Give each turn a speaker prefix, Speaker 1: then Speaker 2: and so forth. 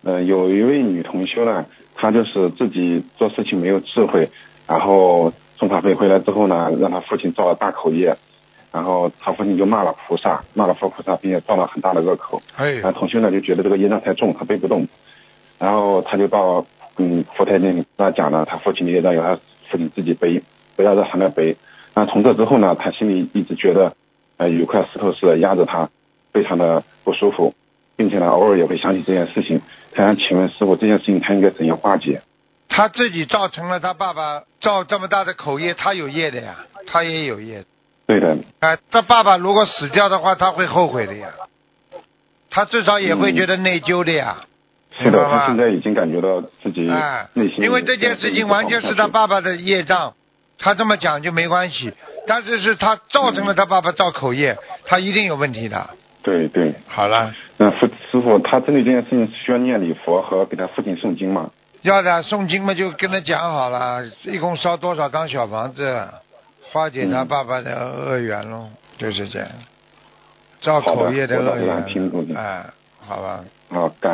Speaker 1: 有一位女同修呢，她就是自己做事情没有智慧，然后送法会回来之后呢，让她父亲造了大口业，然后她父亲就骂了菩萨，骂了佛菩萨，并且造了很大的恶口。然后同修呢就觉得这个业障太重，他背不动，然后他就到佛台前跟他讲了，他父亲的业障由他父亲自己背，不要让他来背。那从这之后呢，他心里一直觉得有一块石头是压着他，非常的不舒服，并且呢偶尔也会想起这件事情。他想请问师傅，这件事情他应该怎样化解？
Speaker 2: 他自己造成了他爸爸造这么大的口业，他有业的呀，他也有业。
Speaker 1: 对的。
Speaker 2: 他爸爸如果死掉的话，他会后悔的呀，他至少也会觉得内疚的呀。
Speaker 1: 是的，他现在已经感觉到自己内心。
Speaker 2: 因为这件事情完全是他爸爸的业障，他这么讲就没关系，但是是他造成了他爸爸造口业，他一定有问题的。
Speaker 1: 对对。
Speaker 2: 好了。
Speaker 1: 那师傅，他针对这件事情需要念礼佛和给他父亲诵经吗？
Speaker 2: 要的，诵经嘛就跟他讲好了，一共烧多少张小房子，化解他爸爸的恶缘咯，就是这样，造口业的恶缘。
Speaker 1: 好的，我听懂了。
Speaker 2: 好吧。
Speaker 1: 好，